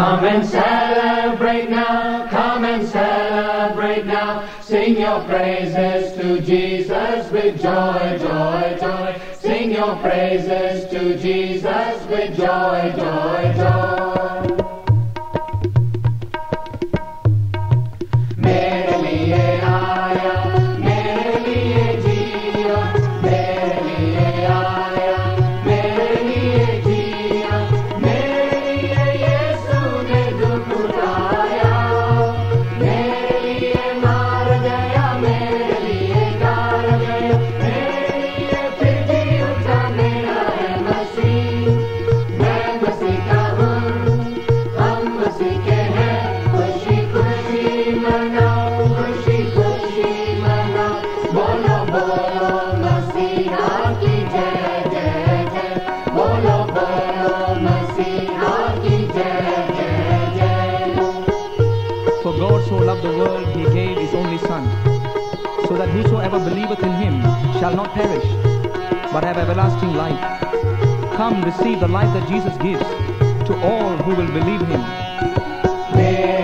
Come and celebrate now, come and celebrate now. Sing your praises to Jesus with joy, joy, joy. Sing your praises to Jesus with joy, joy, joy. मेरे लिए आया, मेरे लिए जिया, मेरे लिए आया, मेरे लिए जिया, मेरे लिए यीशु ने दुख उठाया, मेरे लिए मार गया, मेरे लिए गाड़ गया, मेरे लिए फिर जी उठा, मेरा है मसीह, मैं मसीह का हूँ, हम मसीह के हैं, खुशी खुशी मनाओ, खुशी खुशी मनाओ, बोलो बोलो मसीहा की जय जय जय, बोलो बोलो मसीहा की जय जय जय। For God so loved the world, he gave his only Son, so that whosoever believeth in him shall not perish, but have everlasting life. Come, receive the life that Jesus gives to all who will believe him.